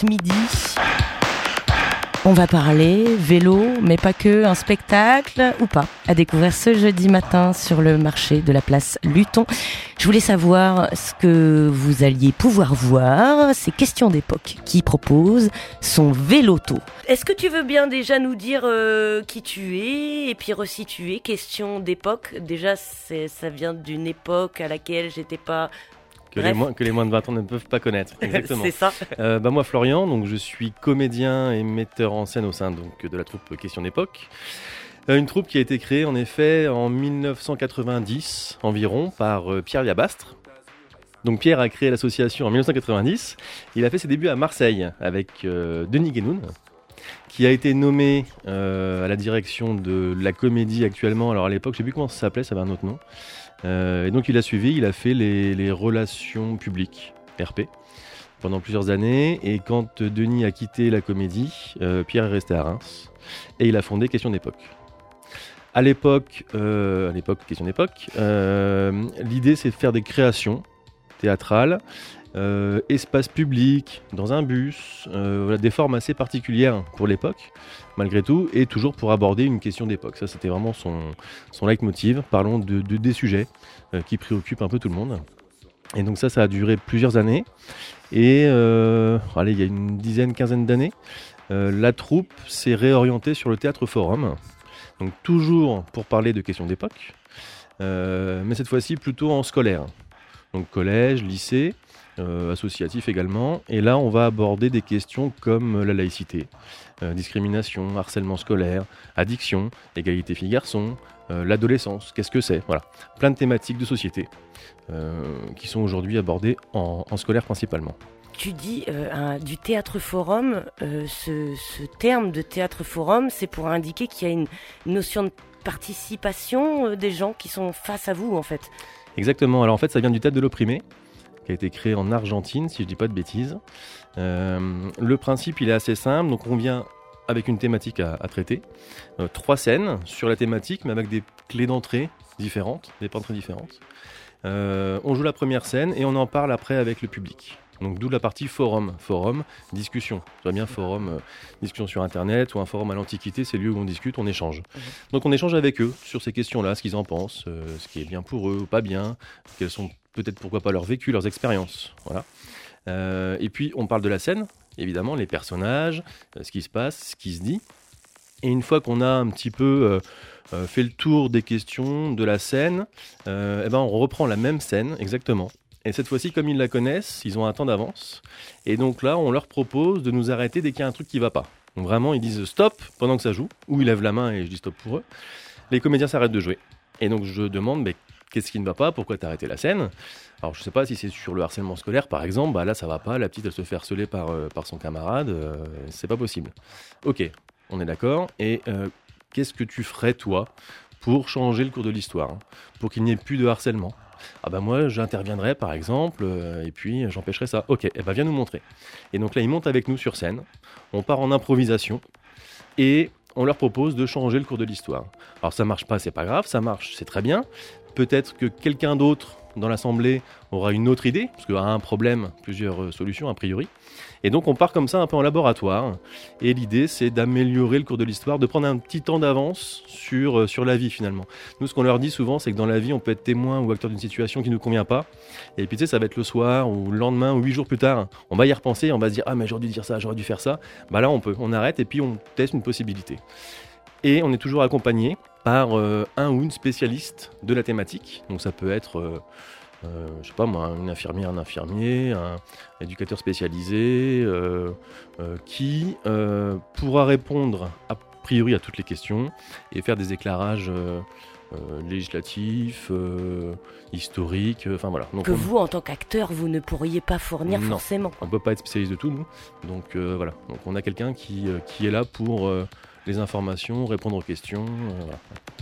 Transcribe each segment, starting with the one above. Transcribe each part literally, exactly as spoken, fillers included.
ce midi, on va parler vélo, mais pas que, un spectacle ou pas, à découvrir ce jeudi matin sur le marché de la place Luton. Je voulais savoir ce que vous alliez pouvoir voir. C'est Question d'époque qui propose son véloto. Est-ce que tu veux bien déjà nous dire euh, qui tu es et puis resituer Question d'époque? Déjà, c'est, ça vient d'une époque à laquelle j'étais pas... Que les, moins, que les moins de vingt ans ne peuvent pas connaître. Exactement. C'est ça. Euh, bah moi, Florian, donc je suis comédien et metteur en scène au sein donc, de la troupe Question d'époque. Euh, une troupe qui a été créée en effet en dix-neuf cent quatre-vingt-dix environ par euh, Pierre Liabastre. Donc Pierre a créé l'association en dix-neuf cent quatre-vingt-dix. Il a fait ses débuts à Marseille avec euh, Denis Guénoun, qui a été nommé euh, à la direction de la comédie actuellement. Alors à l'époque, je ne sais plus comment ça s'appelait, ça avait un autre nom. Euh, et donc il a suivi, il a fait les, les relations publiques, R P, pendant plusieurs années. Et quand Denis a quitté la comédie, euh, Pierre est resté à Reims et il a fondé Question d'époque. À l'époque, euh, à l'époque Question d'époque, euh, l'idée c'est de faire des créations théâtrales, euh, espace public, dans un bus, euh, voilà, des formes assez particulières pour l'époque, malgré tout, et toujours pour aborder une question d'époque. Ça, c'était vraiment son, son leitmotiv. Parlons de, de, des sujets euh, qui préoccupent un peu tout le monde. Et donc ça, ça a duré plusieurs années. Et euh, allez, il y a une dizaine, quinzaine d'années, euh, la troupe s'est réorientée sur le théâtre forum. Donc toujours pour parler de questions d'époque, euh, mais cette fois-ci plutôt en scolaire. Donc collège, lycée, euh, associatif également. Et là, on va aborder des questions comme la laïcité, euh, discrimination, harcèlement scolaire, addiction, égalité filles-garçons, euh, l'adolescence, qu'est-ce que c'est? Voilà, plein de thématiques de société euh, qui sont aujourd'hui abordées en, en scolaire principalement. Tu dis euh, un, du théâtre forum, euh, ce, ce terme de théâtre forum, c'est pour indiquer qu'il y a une notion de participation euh, des gens qui sont face à vous en fait. Exactement, alors en fait ça vient du théâtre de l'opprimé, qui a été créé en Argentine, si je ne dis pas de bêtises. Euh, le principe il est assez simple, donc on vient avec une thématique à, à traiter, euh, trois scènes sur la thématique, mais avec des clés d'entrée différentes, des entrées différentes. Euh, on joue la première scène et on en parle après avec le public. Donc d'où la partie forum, forum, discussion. Tu vois bien forum, euh, discussion sur internet ou un forum à l'Antiquité, c'est le lieu où on discute, on échange. Mmh. Donc on échange avec eux sur ces questions-là, ce qu'ils en pensent, euh, ce qui est bien pour eux ou pas bien, quels sont peut-être pourquoi pas leur vécu, leurs expériences. Voilà. Euh, et puis on parle de la scène, évidemment, les personnages, euh, ce qui se passe, ce qui se dit. Et une fois qu'on a un petit peu euh, euh, fait le tour des questions de la scène, euh, eh ben on reprend la même scène exactement. Et cette fois-ci, comme ils la connaissent, ils ont un temps d'avance. Et donc là, on leur propose de nous arrêter dès qu'il y a un truc qui ne va pas. Donc vraiment, ils disent stop pendant que ça joue, ou ils lèvent la main et je dis stop pour eux. Les comédiens s'arrêtent de jouer. Et donc je demande, mais qu'est-ce qui ne va pas? Pourquoi t'as arrêté la scène? Alors je ne sais pas si c'est sur le harcèlement scolaire, par exemple. Bah là, ça va pas. La petite, elle se fait harceler par, euh, par son camarade. Euh, c'est pas possible. Ok, on est d'accord. Et euh, qu'est-ce que tu ferais, toi, pour changer le cours de l'histoire, hein, pour qu'il n'y ait plus de harcèlement? Ah bah moi j'interviendrai par exemple euh, et puis j'empêcherai ça. Ok, eh bah viens nous montrer. Et donc là ils montent avec nous sur scène, on part en improvisation et on leur propose de changer le cours de l'histoire. Alors ça marche pas, c'est pas grave, ça marche, c'est très bien. Peut-être que quelqu'un d'autre dans l'assemblée aura une autre idée, parce qu'il y a un problème, plusieurs solutions a priori. Et donc on part comme ça un peu en laboratoire. Et l'idée c'est d'améliorer le cours de l'histoire, de prendre un petit temps d'avance sur, sur la vie finalement. Nous ce qu'on leur dit souvent c'est que dans la vie on peut être témoin ou acteur d'une situation qui ne nous convient pas. Et puis tu sais ça va être le soir ou le lendemain ou huit jours plus tard. On va y repenser, on va se dire ah mais j'aurais dû dire ça, j'aurais dû faire ça. Bah là on peut, on arrête et puis on teste une possibilité. Et on est toujours accompagné par euh, un ou une spécialiste de la thématique. Donc ça peut être... Euh, Euh, je sais pas moi, une infirmière, un infirmier, un éducateur spécialisé euh, euh, qui euh, pourra répondre a priori à toutes les questions et faire des éclairages euh, euh, législatifs, euh, historiques, enfin euh, voilà. Donc, que on... vous, en tant qu'acteur, vous ne pourriez pas fournir non, forcément. On peut pas être spécialiste de tout, nous. Donc euh, voilà. Donc on a quelqu'un qui, euh, qui est là pour euh, les informations, répondre aux questions. Euh, voilà.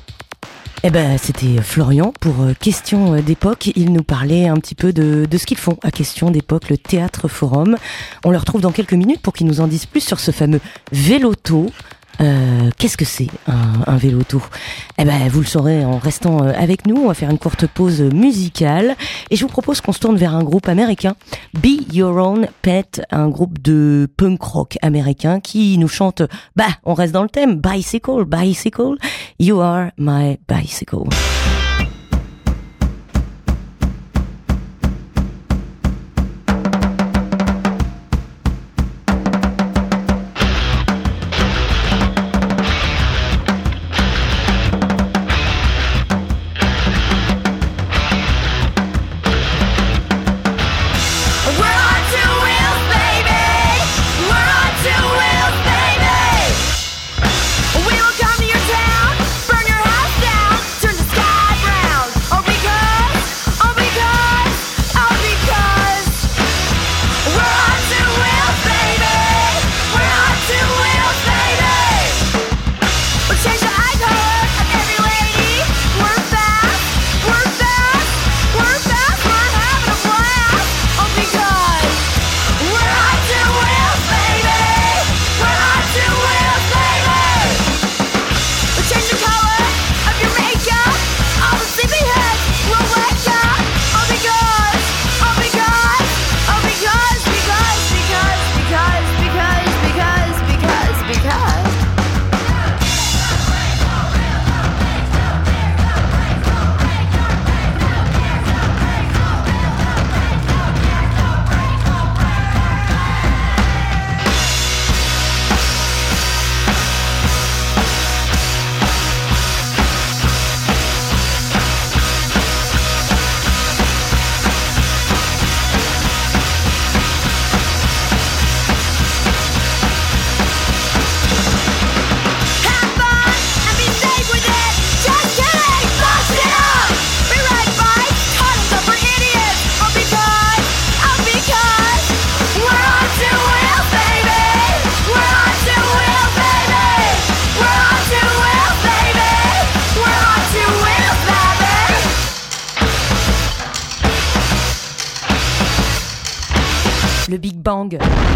Eh ben, c'était Florian pour euh, Question d'époque. Il nous parlait un petit peu de, de ce qu'ils font à Question d'époque, le théâtre forum. On le retrouve dans quelques minutes pour qu'il nous en dise plus sur ce fameux véloto Euh, qu'est-ce que c'est un, un vélo-auto ? Eh ben, vous le saurez en restant avec nous. On va faire une courte pause musicale et je vous propose qu'on se tourne vers un groupe américain, Be Your Own Pet, un groupe de punk rock américain qui nous chante, bah, on reste dans le thème, bicycle, bicycle, you are my bicycle. Le Big Bang.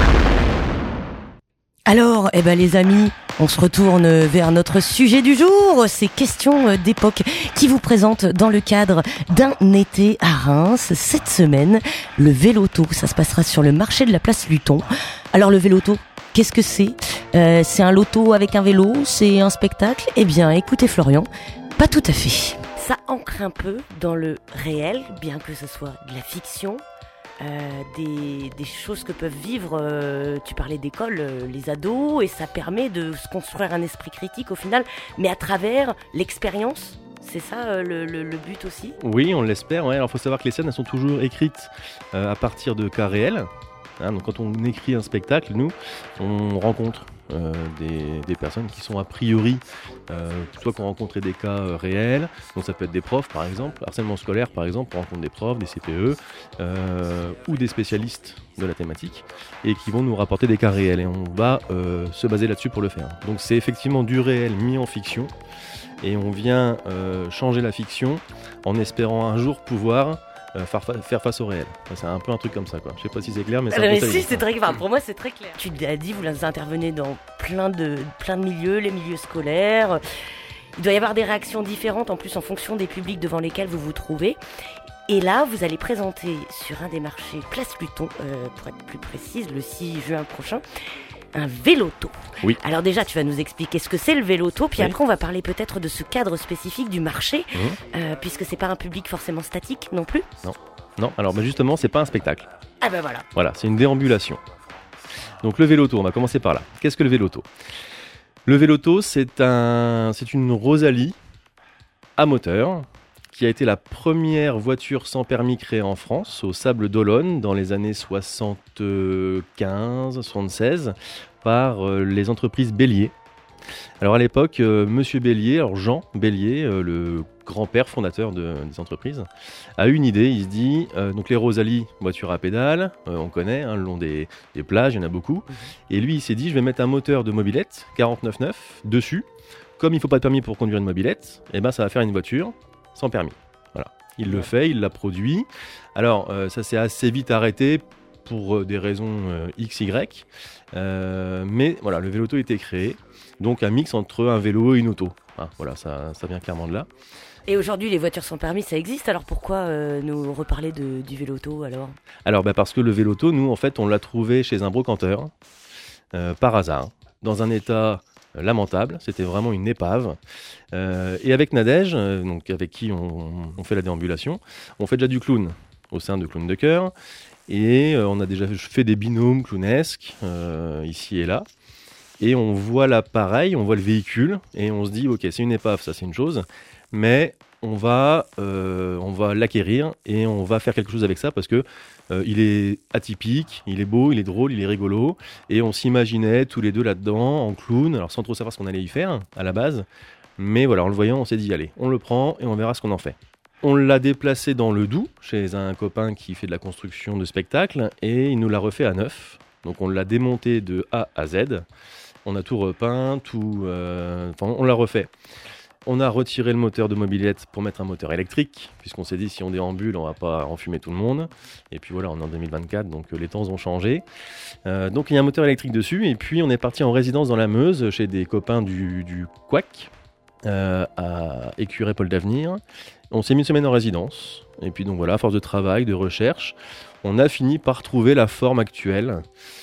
Alors, eh ben les amis, on se retourne vers notre sujet du jour, ces questions d'époque qui vous présentent dans le cadre d'un été à Reims. Cette semaine, le vélo-auto, ça se passera sur le marché de la place Luton. Alors le vélo-auto, qu'est-ce que c'est ? euh, C'est un loto avec un vélo ? C'est un spectacle ? Eh bien, écoutez Florian, pas tout à fait. Ça ancre un peu dans le réel, bien que ce soit de la fiction. Euh, des, des choses que peuvent vivre, euh, tu parlais d'école, euh, les ados, et ça permet de se construire un esprit critique au final, mais à travers l'expérience. C'est ça euh, le, le, le but aussi ? Oui, on l'espère. Ouais. Alors, il faut savoir que les scènes elles sont toujours écrites euh, à partir de cas réels. Hein, donc, quand on écrit un spectacle, nous, on rencontre euh, des, des personnes qui sont a priori, euh, soit qu'on rencontre des cas euh, réels, donc ça peut être des profs par exemple, harcèlement scolaire par exemple, on rencontre des profs, des C P E, euh, ou des spécialistes de la thématique, et qui vont nous rapporter des cas réels, et on va euh, se baser là-dessus pour le faire. Donc c'est effectivement du réel mis en fiction, et on vient euh, changer la fiction en espérant un jour pouvoir Euh, faire, faire face au réel. C'est un peu un truc comme ça, quoi. Je sais pas si c'est clair, mais c'est euh, un peu ça. Si, c'est très clair. Pour moi, c'est très clair. Tu l'as dit, vous intervenez dans plein de, plein de milieux, les milieux scolaires. Il doit y avoir des réactions différentes, en plus, en fonction des publics devant lesquels vous vous trouvez. Et là, vous allez présenter sur un des marchés, Place Luton, euh, pour être plus précise, le six juin prochain, un vélo-auto. Oui. Alors déjà, tu vas nous expliquer ce que c'est le vélo-auto, puis oui. après on va parler peut-être de ce cadre spécifique du marché, mmh. euh, puisque c'est pas un public forcément statique non plus. Non, non. Alors bah justement, c'est pas un spectacle. Ah ben voilà. Voilà, c'est une déambulation. Donc le vélo-auto, on va commencer par là. Qu'est-ce que le vélo-auto ? Le vélo-auto, c'est un, c'est une Rosalie à moteur, qui a été la première voiture sans permis créée en France, au Sable d'Olonne, dans les années soixante-quinze soixante-seize, par euh, les entreprises Bélier. Alors à l'époque, euh, Monsieur Bélier, alors Jean Bélier, euh, le grand-père fondateur de, des entreprises, a eu une idée. Il se dit, euh, donc les Rosalie, voitures à pédales, euh, on connaît, hein, le long des, des plages, il y en a beaucoup. Et lui, il s'est dit, je vais mettre un moteur de mobilette, quarante-neuf neuf, dessus. Comme il ne faut pas de permis pour conduire une mobilette, et ben ça va faire une voiture sans permis. Voilà. Il le fait, il l'a produit. Alors, euh, ça s'est assez vite arrêté pour des raisons euh, X, Y. Euh, mais voilà, le vélo-auto a été créé. Donc un mix entre un vélo et une auto. Ah, voilà, ça, ça vient clairement de là. Et aujourd'hui, les voitures sans permis, ça existe. Alors pourquoi euh, nous reparler de, du vélo-auto alors Alors bah parce que le vélo-auto, nous, en fait, on l'a trouvé chez un brocanteur, euh, par hasard, dans un état lamentable. C'était vraiment une épave. Euh, et avec Nadège, euh, donc avec qui on, on fait la déambulation, on fait déjà du clown au sein de Clown de Cœur. Et euh, on a déjà fait des binômes clownesques, euh, ici et là. Et on voit l'appareil, on voit le véhicule, et on se dit, ok, c'est une épave, ça c'est une chose, mais on va, euh, on va l'acquérir et on va faire quelque chose avec ça parce que euh, il est atypique, il est beau, il est drôle, il est rigolo, et on s'imaginait tous les deux là-dedans en clown, alors sans trop savoir ce qu'on allait y faire à la base, mais voilà, en le voyant, on s'est dit, allez, on le prend et on verra ce qu'on en fait. On l'a déplacé dans le Doubs, chez un copain qui fait de la construction de spectacles, et il nous l'a refait à neuf. Donc on l'a démonté de A à Z. On a tout repeint, tout, euh, enfin, on l'a refait. On a retiré le moteur de mobilette pour mettre un moteur électrique, puisqu'on s'est dit si on déambule, on va pas enfumer tout le monde. Et puis voilà, on est en deux mille vingt-quatre, donc les temps ont changé. Euh, donc il y a un moteur électrique dessus, et puis on est parti en résidence dans la Meuse, chez des copains du, du Quac, euh, à Écuré-Paul d'Avenir. On s'est mis une semaine en résidence, et puis donc voilà, à force de travail, de recherche, on a fini par trouver la forme actuelle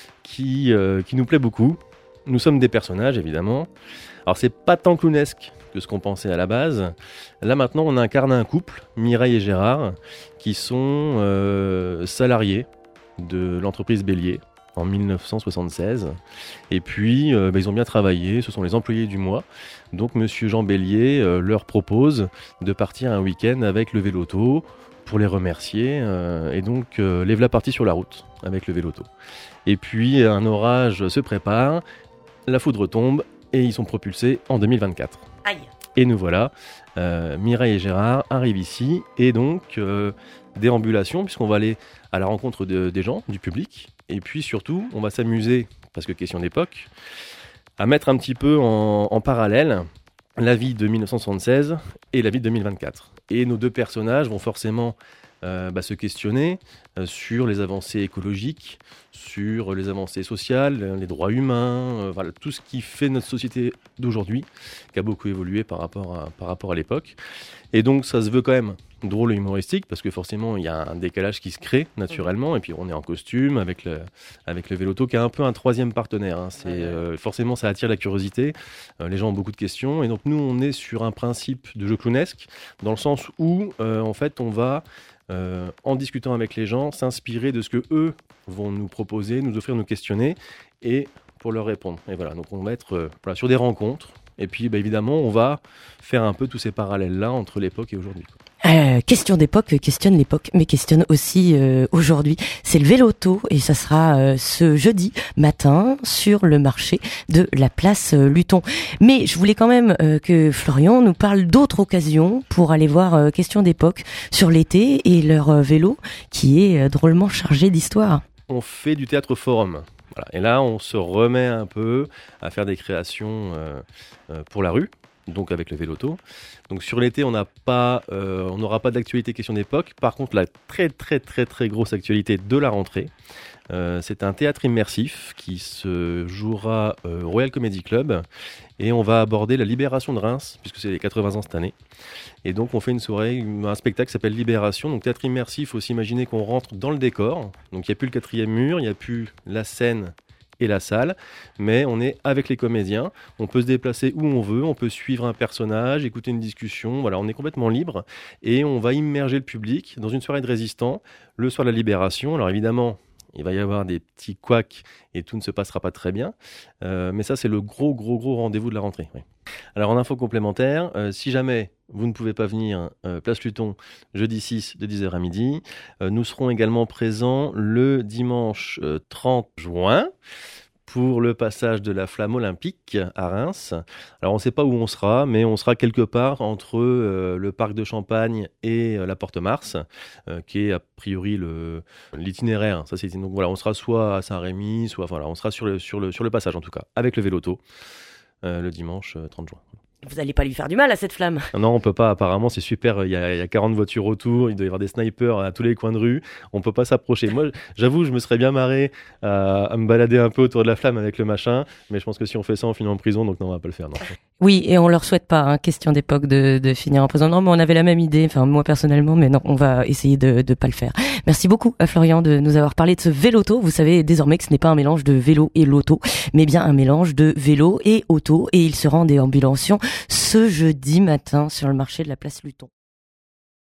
qui, euh, qui nous plaît beaucoup. Nous sommes des personnages, évidemment. Alors, c'est pas tant clownesque que ce qu'on pensait à la base. Là, maintenant, on incarne un couple, Mireille et Gérard, qui sont euh, salariés de l'entreprise Bélier en dix-neuf cent soixante-seize. Et puis, euh, bah, ils ont bien travaillé, ce sont les employés du mois. Donc, monsieur Jean Bélier euh, leur propose de partir un week-end avec le vélo-auto pour les remercier. Euh, et donc, euh, les voilà partis sur la route avec le vélo-auto. Et puis, un orage se prépare. La foudre tombe et ils sont propulsés en deux mille vingt-quatre. Aïe. Et nous voilà, euh, Mireille et Gérard arrivent ici et donc euh, déambulation puisqu'on va aller à la rencontre de, des gens, du public. Et puis surtout, on va s'amuser, parce que question d'époque, à mettre un petit peu en, en parallèle la vie de dix-neuf cent soixante-seize et la vie de deux mille vingt-quatre. Et nos deux personnages vont forcément Euh, bah, se questionner euh, sur les avancées écologiques, sur les avancées sociales, les droits humains, euh, voilà, tout ce qui fait notre société d'aujourd'hui, qui a beaucoup évolué par rapport à, par rapport à l'époque. Et donc ça se veut quand même drôle et humoristique, parce que forcément il y a un décalage qui se crée naturellement, et puis on est en costume avec le, avec le vélo-auto qui est un peu un troisième partenaire. Hein. C'est, euh, forcément ça attire la curiosité, euh, les gens ont beaucoup de questions, et donc nous on est sur un principe de jeu clownesque, dans le sens où euh, en fait on va Euh, en discutant avec les gens, s'inspirer de ce que eux vont nous proposer, nous offrir, nous questionner, et pour leur répondre. Et voilà, donc on va être euh, voilà, sur des rencontres, et puis bah, évidemment, on va faire un peu tous ces parallèles-là entre l'époque et aujourd'hui. Euh, question d'époque, questionne l'époque, mais questionne aussi euh, aujourd'hui. C'est le vélo-auto et ça sera euh, ce jeudi matin sur le marché de la place euh, Luton. Mais je voulais quand même euh, que Florian nous parle d'autres occasions pour aller voir euh, question d'époque sur l'été et leur euh, vélo qui est euh, drôlement chargé d'histoire. On fait du théâtre forum. Voilà. Et là, on se remet un peu à faire des créations euh, euh, pour la rue. Donc avec le vélo-auto. Donc sur l'été, on n'a pas, euh, on n'aura pas d'actualité question d'époque. Par contre, la très très très très grosse actualité de la rentrée, euh, c'est un théâtre immersif qui se jouera euh, au Royal Comedy Club, et on va aborder la libération de Reims, puisque c'est les quatre-vingts ans cette année. Et donc on fait une soirée, un spectacle qui s'appelle Libération. Donc théâtre immersif, il faut s'imaginer qu'on rentre dans le décor. Donc il n'y a plus le quatrième mur, il n'y a plus la scène et la salle, mais on est avec les comédiens, on peut se déplacer où on veut, on peut suivre un personnage, écouter une discussion, voilà, on est complètement libre, et on va immerger le public dans une soirée de résistants, le soir de la Libération. Alors évidemment, il va y avoir des petits couacs et tout ne se passera pas très bien, euh, mais ça c'est le gros gros gros rendez-vous de la rentrée. Oui. Alors en info complémentaire, euh, si jamais vous ne pouvez pas venir, euh, place Luton, jeudi six de dix heures à midi, euh, nous serons également présents le dimanche euh, trente juin pour le passage de la flamme olympique à Reims. Alors on ne sait pas où on sera, mais on sera quelque part entre euh, le parc de Champagne et euh, la Porte Mars, euh, qui est a priori le, l'itinéraire. Ça, c'est, donc voilà, on sera soit à Saint-Rémy, soit voilà, on sera sur le, sur le, sur le passage en tout cas, avec le vélo-auto, euh, le dimanche euh, trente juin. Vous allez pas lui faire du mal à cette flamme. Non, on peut pas. Apparemment, c'est super. Il y a, il y a quarante voitures autour. Il doit y avoir des snipers à tous les coins de rue. On peut pas s'approcher. Moi, j'avoue, je me serais bien marré à, à me balader un peu autour de la flamme avec le machin. Mais je pense que si on fait ça, on finit en prison. Donc non, on va pas le faire. Non. Oui, et on leur souhaite pas, hein, question d'époque, de, de finir en prison. Non, mais on avait la même idée. Enfin, moi personnellement, mais non, on va essayer de, de pas le faire. Merci beaucoup à Florian de nous avoir parlé de ce véloto. Vous savez désormais que ce n'est pas un mélange de vélo et loto, mais bien un mélange de vélo et auto. Et il se rend en déambulation ce jeudi matin sur le marché de la place Luton.